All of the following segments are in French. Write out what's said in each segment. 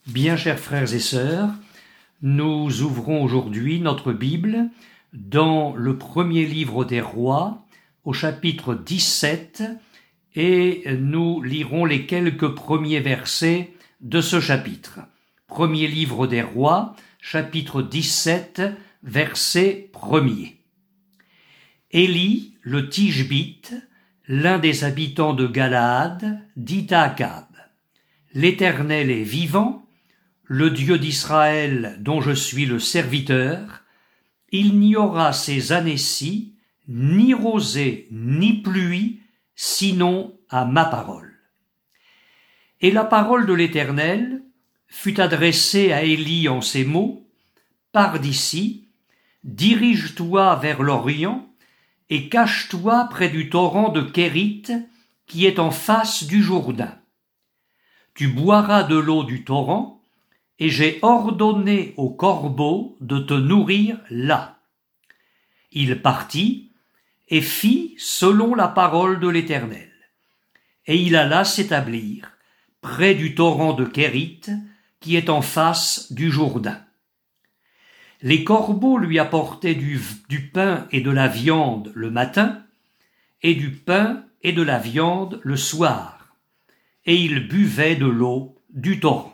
Bien chers frères et sœurs, nous ouvrons aujourd'hui notre Bible dans le premier livre des Rois, au chapitre 17, et nous lirons les quelques premiers versets de ce chapitre. Premier livre des Rois, chapitre 17, verset 1er. Élie, le Tishbite, l'un des habitants de Galaad, dit à Akab: « L'Éternel est vivant, le Dieu d'Israël dont je suis le serviteur, il n'y aura ces années-ci ni rosée ni pluie, sinon à ma parole. » Et la parole de l'Éternel fut adressée à Élie en ces mots: « Pars d'ici, dirige-toi vers l'Orient, et cache-toi près du torrent de Kérit, qui est en face du Jourdain. Tu boiras de l'eau du torrent, et j'ai ordonné aux corbeaux de te nourrir là. » Il partit et fit selon la parole de l'Éternel. Et il alla s'établir près du torrent de Kérit, qui est en face du Jourdain. Les corbeaux lui apportaient du pain et de la viande le matin, et du pain et de la viande le soir, et il buvait de l'eau du torrent.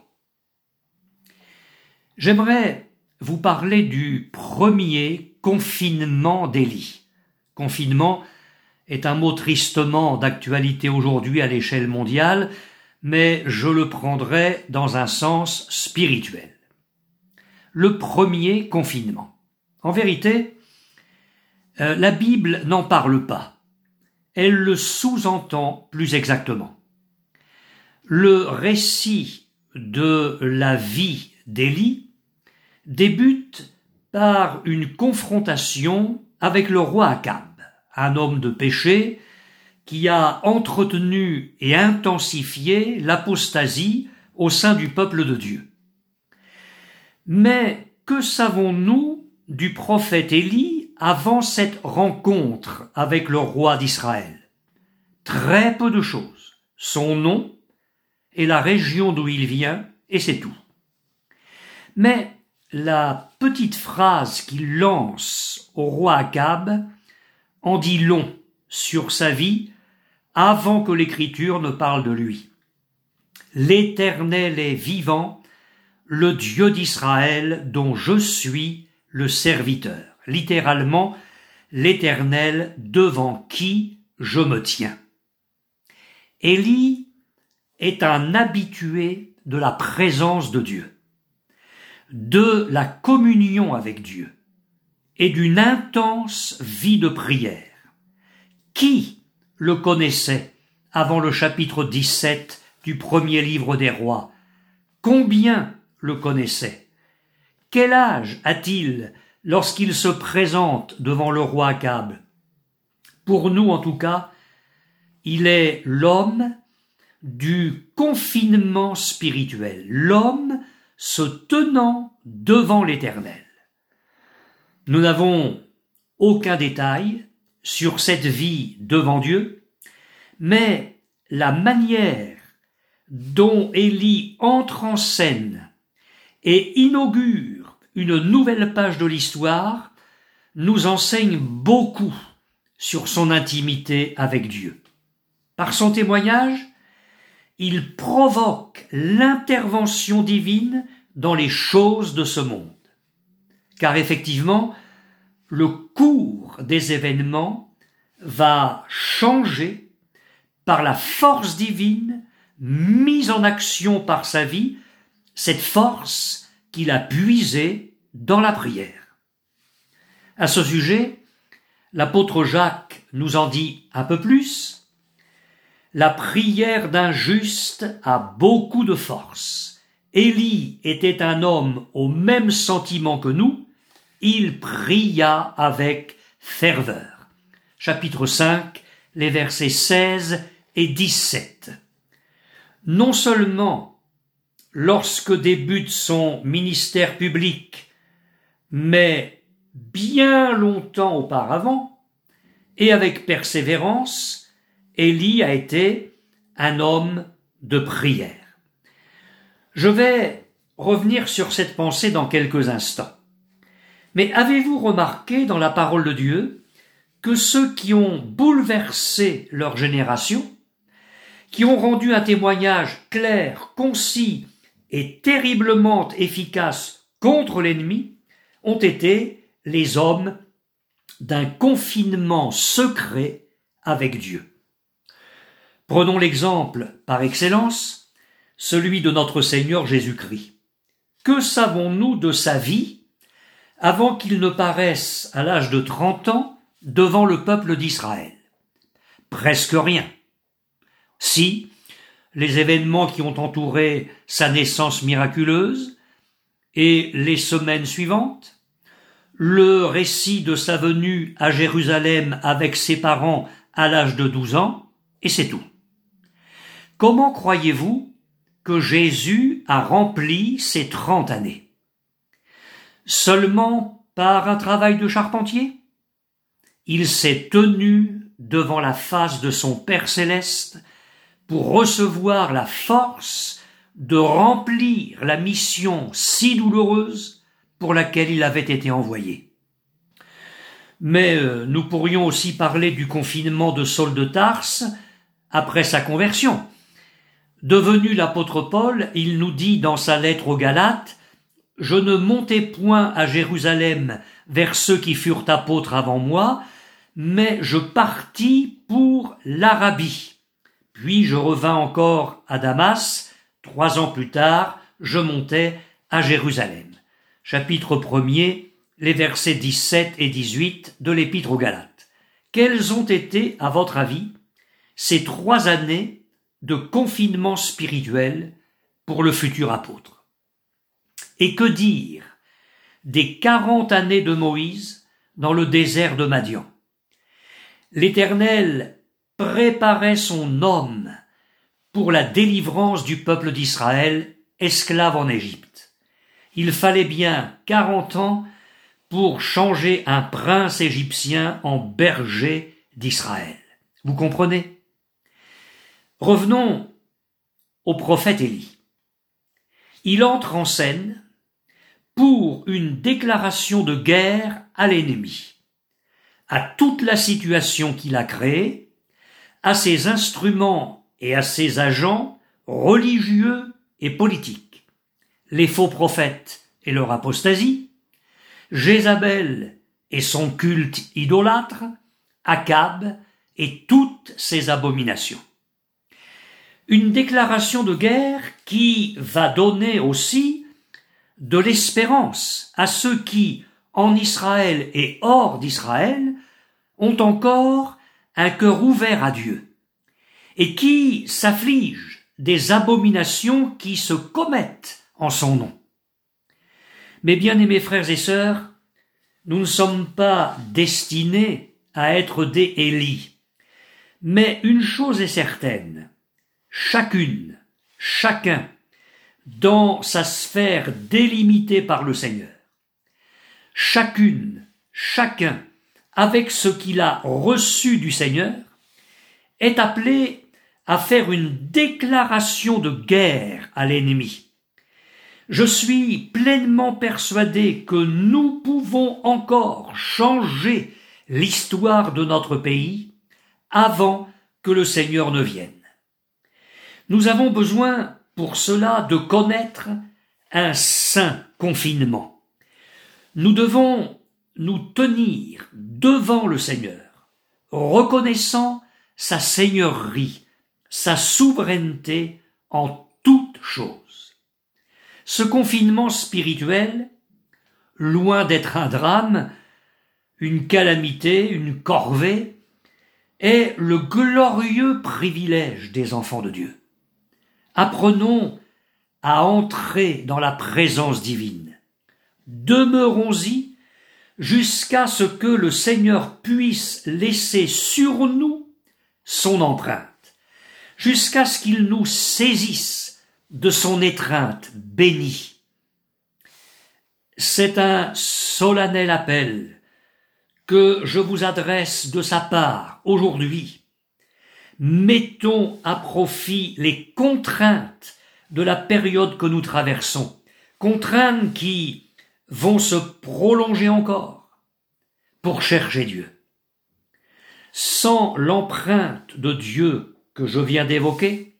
J'aimerais vous parler du premier confinement d'Élie. Confinement est un mot tristement d'actualité aujourd'hui à l'échelle mondiale, mais je le prendrai dans un sens spirituel. Le premier confinement. En vérité, la Bible n'en parle pas. Elle le sous-entend plus exactement. Le récit de la vie d'Élie débute par une confrontation avec le roi Akab, un homme de péché qui a entretenu et intensifié l'apostasie au sein du peuple de Dieu. Mais que savons-nous du prophète Élie avant cette rencontre avec le roi d'Israël? Très peu de choses. Son nom et la région d'où il vient, et c'est tout. Mais la petite phrase qu'il lance au roi Akab en dit long sur sa vie avant que l'Écriture ne parle de lui. « L'Éternel est vivant, le Dieu d'Israël dont je suis le serviteur. » Littéralement, l'Éternel devant qui je me tiens. Élie est un habitué de la présence de Dieu, de la communion avec Dieu et d'une intense vie de prière. Qui le connaissait avant le chapitre 17 du premier livre des Rois? Combien le connaissaient? Quel âge a-t-il lorsqu'il se présente devant le roi Akab? Pour nous, en tout cas, il est l'homme du confinement spirituel, l'homme se tenant devant l'Éternel. Nous n'avons aucun détail sur cette vie devant Dieu, mais la manière dont Élie entre en scène et inaugure une nouvelle page de l'histoire nous enseigne beaucoup sur son intimité avec Dieu. Par son témoignage, il provoque l'intervention divine dans les choses de ce monde. Car effectivement, le cours des événements va changer par la force divine mise en action par sa vie, cette force qu'il a puisée dans la prière. À ce sujet, l'apôtre Jacques nous en dit un peu plus. La prière d'un juste a beaucoup de force. Élie était un homme au même sentiment que nous. Il pria avec ferveur. Chapitre 5, les versets 16 et 17. Non seulement lorsque débute son ministère public, mais bien longtemps auparavant, et avec persévérance, Élie a été un homme de prière. Je vais revenir sur cette pensée dans quelques instants. Mais avez-vous remarqué dans la parole de Dieu que ceux qui ont bouleversé leur génération, qui ont rendu un témoignage clair, concis et terriblement efficace contre l'ennemi, ont été les hommes d'un confinement secret avec Dieu. Prenons l'exemple par excellence, celui de notre Seigneur Jésus-Christ. Que savons-nous de sa vie avant qu'il ne paraisse à l'âge de 30 ans devant le peuple d'Israël? Presque rien. Si, les événements qui ont entouré sa naissance miraculeuse et les semaines suivantes, le récit de sa venue à Jérusalem avec ses parents à l'âge de 12 ans, et c'est tout. Comment croyez-vous que Jésus a rempli ces 30 années? Seulement par un travail de charpentier? Il s'est tenu devant la face de son Père céleste pour recevoir la force de remplir la mission si douloureuse pour laquelle il avait été envoyé. Mais nous pourrions aussi parler du confinement de Saul de Tarse après sa conversion. Devenu l'apôtre Paul, il nous dit dans sa lettre aux Galates « Je ne montai point à Jérusalem vers ceux qui furent apôtres avant moi, mais je partis pour l'Arabie. Puis je revins encore à Damas, 3 ans plus tard, je montai à Jérusalem. » Chapitre 1er, les versets 17 et 18 de l'Épître aux Galates. Quelles ont été, à votre avis, ces 3 années de confinement spirituel pour le futur apôtre? Et que dire des 40 années de Moïse dans le désert de Madian? L'Éternel préparait son homme pour la délivrance du peuple d'Israël, esclave en Égypte. Il fallait bien 40 ans pour changer un prince égyptien en berger d'Israël. Vous comprenez? Revenons au prophète Élie. Il entre en scène pour une déclaration de guerre à l'ennemi, à toute la situation qu'il a créée, à ses instruments et à ses agents religieux et politiques. Les faux prophètes et leur apostasie, Jézabel et son culte idolâtre, Akab et toutes ses abominations. Une déclaration de guerre qui va donner aussi de l'espérance à ceux qui, en Israël et hors d'Israël, ont encore un cœur ouvert à Dieu et qui s'affligent des abominations qui se commettent en son nom. Mes bien-aimés frères et sœurs, nous ne sommes pas destinés à être des Élie. Mais une chose est certaine, chacun, dans sa sphère délimitée par le Seigneur, chacun, avec ce qu'il a reçu du Seigneur, est appelé à faire une déclaration de guerre à l'ennemi. Je suis pleinement persuadé que nous pouvons encore changer l'histoire de notre pays avant que le Seigneur ne vienne. Nous avons besoin pour cela de connaître un saint confinement. Nous devons nous tenir devant le Seigneur, reconnaissant sa seigneurie, sa souveraineté en toutes choses. Ce confinement spirituel, loin d'être un drame, une calamité, une corvée, est le glorieux privilège des enfants de Dieu. Apprenons à entrer dans la présence divine. Demeurons-y jusqu'à ce que le Seigneur puisse laisser sur nous son empreinte, jusqu'à ce qu'il nous saisisse de son étreinte bénie. C'est un solennel appel que je vous adresse de sa part aujourd'hui. Mettons à profit les contraintes de la période que nous traversons contraintes qui vont se prolonger encore pour chercher Dieu. Sans l'empreinte de Dieu que je viens d'évoquer,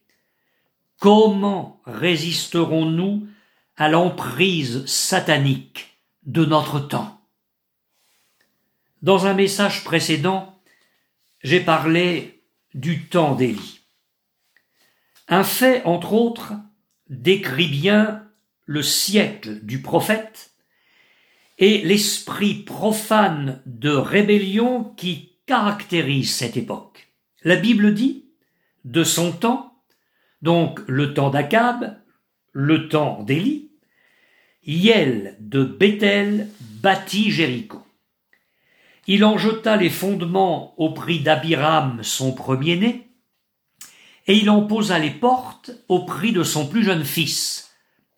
comment résisterons-nous à l'emprise satanique de notre temps? Dans un message précédent, j'ai parlé du temps d'Élie. Un fait, entre autres, décrit bien le siècle du prophète et l'esprit profane de rébellion qui caractérise cette époque. La Bible dit, de son temps, donc le temps d'Akab, le temps d'Élie, Hiel de Béthel bâtit Jéricho. Il en jeta les fondements au prix d'Abiram, son premier-né, et il en posa les portes au prix de son plus jeune fils,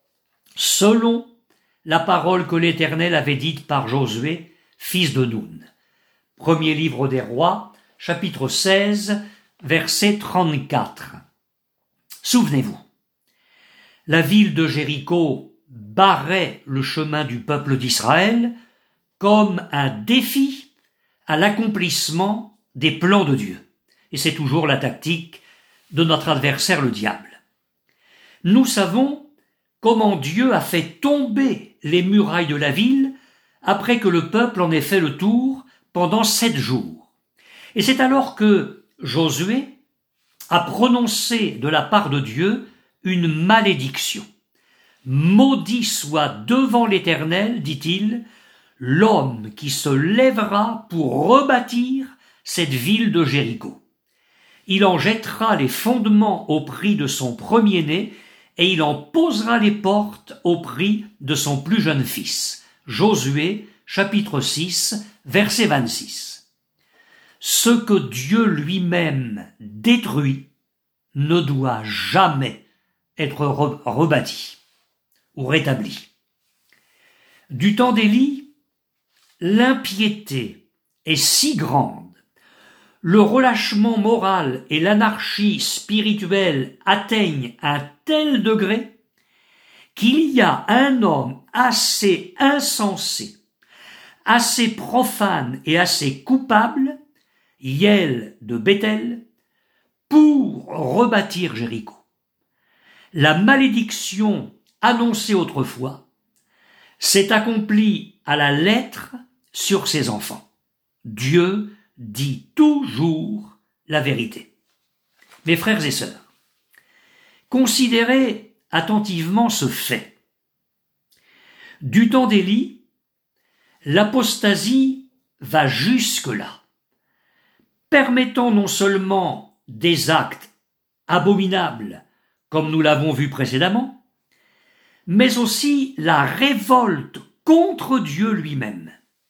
selon la parole que l'Éternel avait dite par Josué, fils de Nun. Premier livre des Rois, chapitre 16, verset 34. Souvenez-vous, la ville de Jéricho barrait le chemin du peuple d'Israël comme un défi à l'accomplissement des plans de Dieu. Et c'est toujours la tactique de notre adversaire le diable. Nous savons comment Dieu a fait tomber les murailles de la ville après que le peuple en ait fait le tour pendant 7 jours. Et c'est alors que Josué a prononcé de la part de Dieu une malédiction. Maudit soit devant l'Éternel, dit-il, l'homme qui se lèvera pour rebâtir cette ville de Jéricho. Il en jettera les fondements au prix de son premier-né et il en posera les portes au prix de son plus jeune fils. Josué, chapitre 6, verset 26. Ce que Dieu lui-même détruit ne doit jamais être rebâti ou rétabli. Du temps d'Élie, l'impiété est si grande, le relâchement moral et l'anarchie spirituelle atteignent un tel degré qu'il y a un homme assez insensé, assez profane et assez coupable, Hiel de Béthel, pour rebâtir Jéricho. La malédiction annoncée autrefois s'est accomplie à la lettre sur ses enfants. Dieu dit toujours la vérité. Mes frères et sœurs, considérez attentivement ce fait. Du temps d'Élie, l'apostasie va jusque-là, permettant non seulement des actes abominables, comme nous l'avons vu précédemment, mais aussi la révolte contre Dieu lui-même.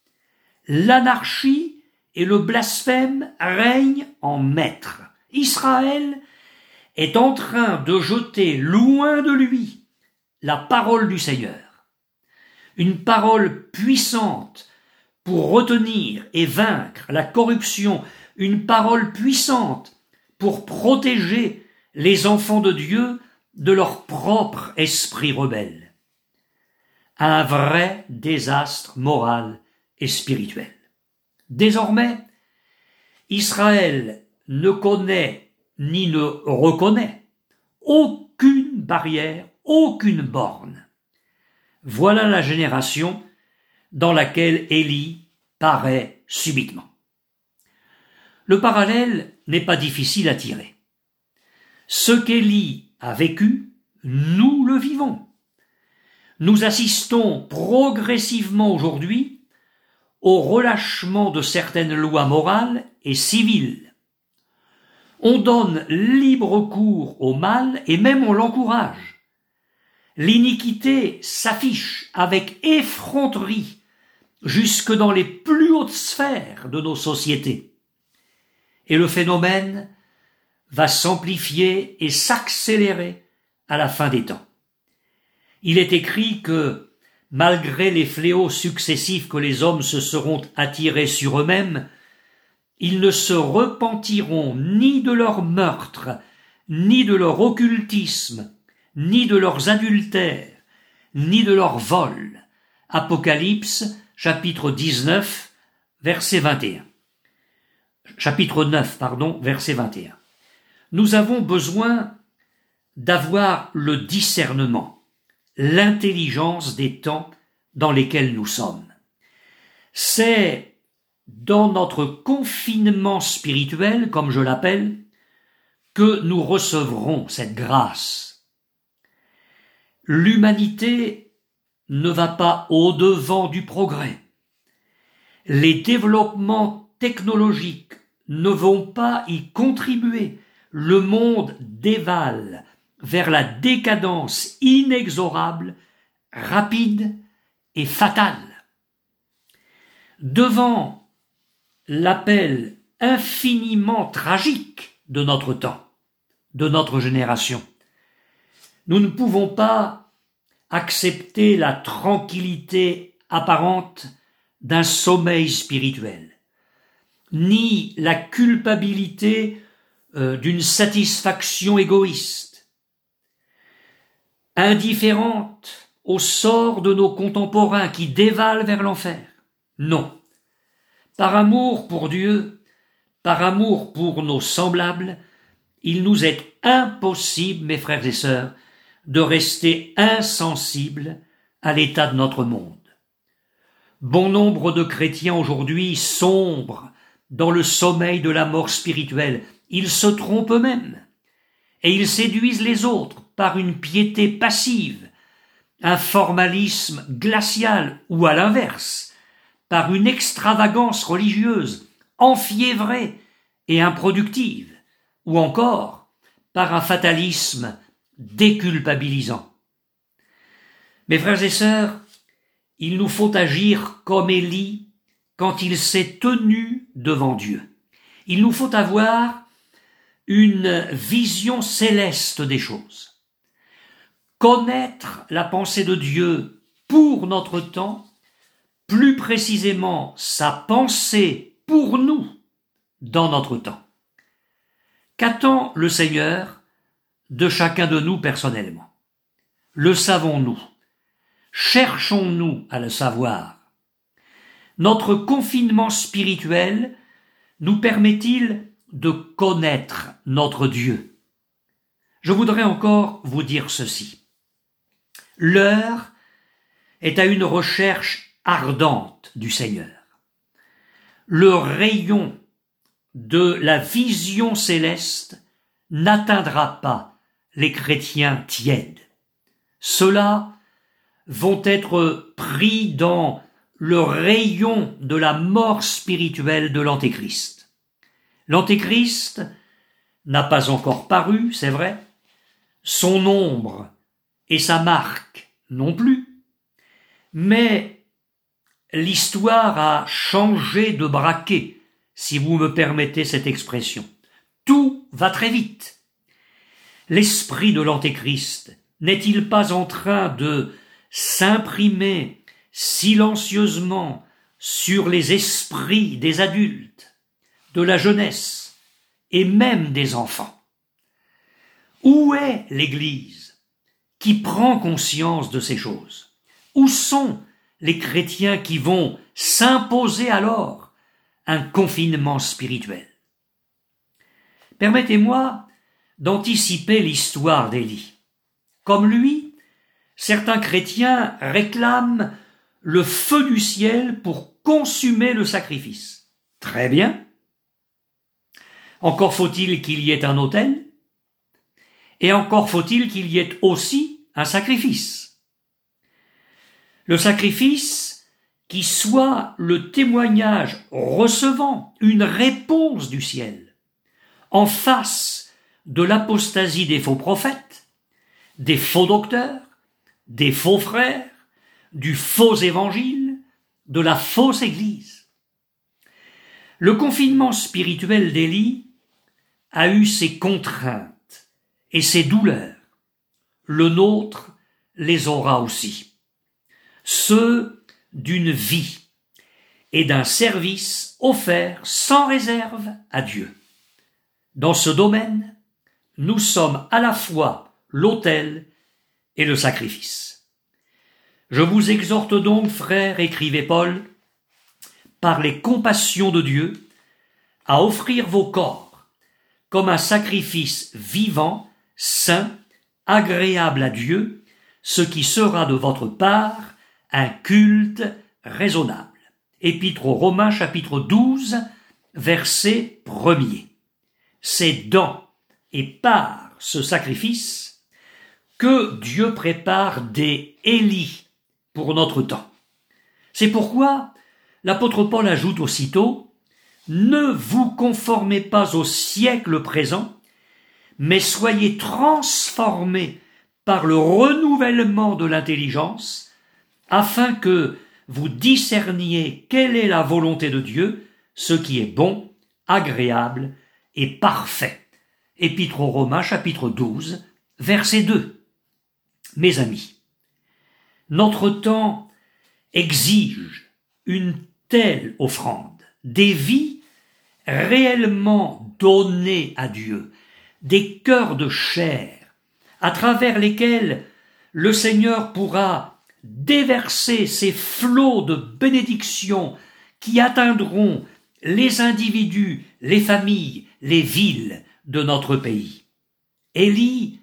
L'anarchie et le blasphème règnent en maître. Israël est en train de jeter loin de lui la parole du Seigneur. Une parole puissante pour retenir et vaincre la corruption, une parole puissante pour protéger les enfants de Dieu de leur propre esprit rebelle. Un vrai désastre moral et spirituel. Désormais, Israël ne connaît ni ne reconnaît aucune barrière, aucune borne. Voilà la génération dans laquelle Élie paraît subitement. Le parallèle n'est pas difficile à tirer. Ce qu'Élie a vécu, nous le vivons. Nous assistons progressivement aujourd'hui au relâchement de certaines lois morales et civiles. On donne libre cours au mal et même on l'encourage. L'iniquité s'affiche avec effronterie jusque dans les plus hautes sphères de nos sociétés. Et le phénomène va s'amplifier et s'accélérer à la fin des temps. Il est écrit que, malgré les fléaux successifs que les hommes se seront attirés sur eux-mêmes, ils ne se repentiront ni de leur meurtre, ni de leur occultisme, ni de leurs adultères, ni de leur vol. Apocalypse, chapitre 19, verset 21. Chapitre 9, verset 21. Nous avons besoin d'avoir le discernement, l'intelligence des temps dans lesquels nous sommes. C'est dans notre confinement spirituel, comme je l'appelle, que nous recevrons cette grâce. L'humanité ne va pas au-devant du progrès. Les développements technologiques ne vont pas y contribuer. Le monde dévale vers la décadence inexorable, rapide et fatale. Devant l'appel infiniment tragique de notre temps, de notre génération, nous ne pouvons pas accepter la tranquillité apparente d'un sommeil spirituel, ni la culpabilité d'une satisfaction égoïste, indifférente au sort de nos contemporains qui dévalent vers l'enfer. Non. Par amour pour Dieu, par amour pour nos semblables, il nous est impossible, mes frères et sœurs, de rester insensibles à l'état de notre monde. Bon nombre de chrétiens aujourd'hui sombrent dans le sommeil de la mort spirituelle. Ils se trompent eux-mêmes et ils séduisent les autres par une piété passive, un formalisme glacial ou à l'inverse, par une extravagance religieuse enfiévrée et improductive, ou encore par un fatalisme déculpabilisant. Mes frères et sœurs, il nous faut agir comme Élie quand il s'est tenu devant Dieu. Il nous faut avoir une vision céleste des choses. Connaître la pensée de Dieu pour notre temps, plus précisément sa pensée pour nous dans notre temps. Qu'attend le Seigneur de chacun de nous personnellement? Le savons-nous? Cherchons-nous à le savoir? Notre confinement spirituel nous permet-il de connaître notre Dieu? Je voudrais encore vous dire ceci. L'heure est à une recherche ardente du Seigneur. Le rayon de la vision céleste n'atteindra pas les chrétiens tièdes. Ceux-là vont être pris dans le rayon de la mort spirituelle de l'Antéchrist. L'Antéchrist n'a pas encore paru, c'est vrai, son ombre et sa marque non plus, mais l'histoire a changé de braquet, si vous me permettez cette expression. Tout va très vite. L'esprit de l'Antéchrist n'est-il pas en train de s'imprimer silencieusement sur les esprits des adultes, de la jeunesse et même des enfants? Où est l'Église qui prend conscience de ces choses? Où sont les chrétiens qui vont s'imposer alors un confinement spirituel? Permettez-moi d'anticiper l'histoire d'Élie. Comme lui, certains chrétiens réclament le feu du ciel pour consumer le sacrifice. Très bien. Encore faut-il qu'il y ait un autel, et encore faut-il qu'il y ait aussi un sacrifice. Le sacrifice qui soit le témoignage recevant une réponse du ciel en face de l'apostasie des faux prophètes, des faux docteurs, des faux frères, du faux évangile, de la fausse église. Le confinement spirituel d'Élie a eu ses contraintes et ses douleurs. Le nôtre les aura aussi. Ceux d'une vie et d'un service offert sans réserve à Dieu. Dans ce domaine, nous sommes à la fois l'autel et le sacrifice. Je vous exhorte donc, frères, écrivait Paul, par les compassions de Dieu, à offrir vos corps comme un sacrifice vivant, saint, agréable à Dieu, ce qui sera de votre part un culte raisonnable. Épître aux Romains, chapitre 12, verset 1er. C'est dans et par ce sacrifice que Dieu prépare des Élis pour notre temps. C'est pourquoi l'apôtre Paul ajoute aussitôt « Ne vous conformez pas au siècle présent, mais soyez transformés par le renouvellement de l'intelligence, afin que vous discerniez quelle est la volonté de Dieu, ce qui est bon, agréable et parfait. » Épître aux Romains, chapitre 12, verset 2. Mes amis, notre temps exige une telle offrande, des vies réellement données à Dieu, des cœurs de chair, à travers lesquels le Seigneur pourra déverser ces flots de bénédictions qui atteindront les individus, les familles, les villes de notre pays. Élie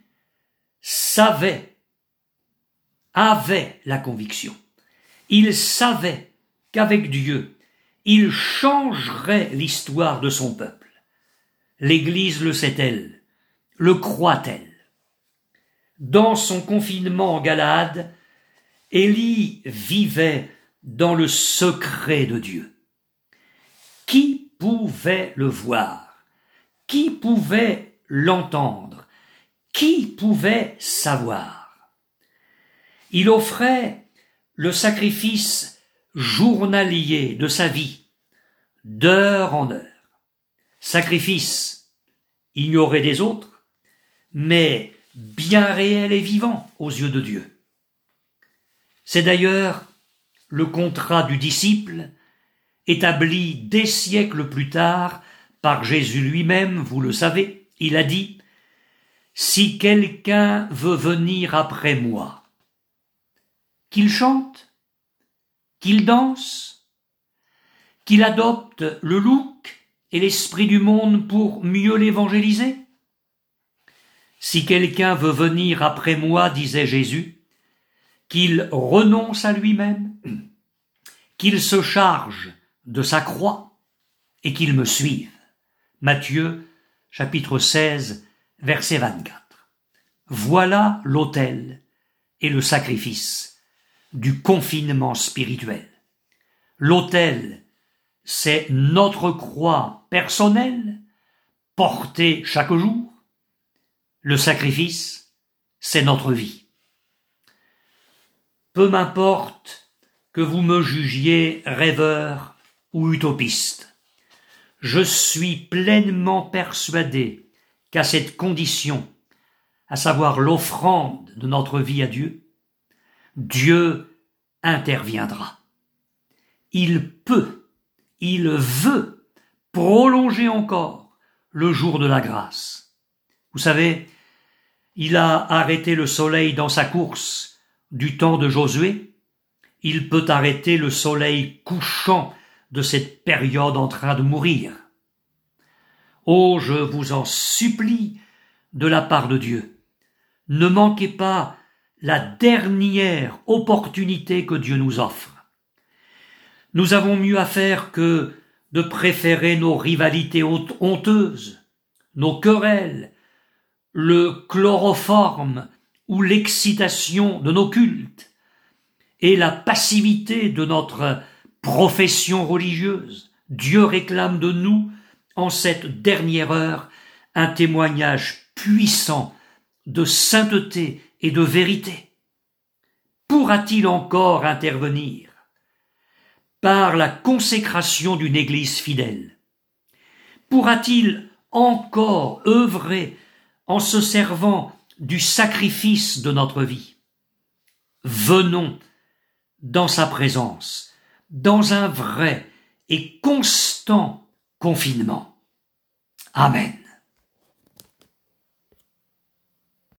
avait la conviction. Il savait qu'avec Dieu, il changerait l'histoire de son peuple. L'Église le sait-elle, le croit-elle. Dans son confinement en Galaad, Élie vivait dans le secret de Dieu. Qui pouvait le voir? Qui pouvait l'entendre? Qui pouvait savoir? Il offrait le sacrifice journalier de sa vie, d'heure en heure. Sacrifice ignoré des autres, mais bien réel et vivant aux yeux de Dieu. C'est d'ailleurs le contrat du disciple, établi des siècles plus tard par Jésus lui-même, vous le savez. Il a dit « Si quelqu'un veut venir après moi, qu'il chante, qu'il danse, qu'il adopte le look et l'esprit du monde pour mieux l'évangéliser. Si quelqu'un veut venir après moi, disait Jésus, qu'il renonce à lui-même, qu'il se charge de sa croix et qu'il me suive. » Matthieu, chapitre 16, verset 24. Voilà l'autel et le sacrifice du confinement spirituel. L'autel, c'est notre croix personnelle, portée chaque jour. Le sacrifice, c'est notre vie. Peu m'importe que vous me jugiez rêveur ou utopiste. Je suis pleinement persuadé qu'à cette condition, à savoir l'offrande de notre vie à Dieu, Dieu interviendra. Il peut, il veut prolonger encore le jour de la grâce. Vous savez, il a arrêté le soleil dans sa course du temps de Josué. Il peut arrêter le soleil couchant de cette période en train de mourir. Oh, je vous en supplie, de la part de Dieu, ne manquez pas la dernière opportunité que Dieu nous offre. Nous avons mieux à faire que de préférer nos rivalités honteuses, nos querelles, le chloroforme ou l'excitation de nos cultes et la passivité de notre profession religieuse. Dieu réclame de nous, en cette dernière heure, un témoignage puissant de sainteté et de vérité. Pourra-t-il encore intervenir par la consécration d'une Église fidèle? Pourra-t-il encore œuvrer en se servant du sacrifice de notre vie? Venons dans sa présence, dans un vrai et constant confinement. Amen.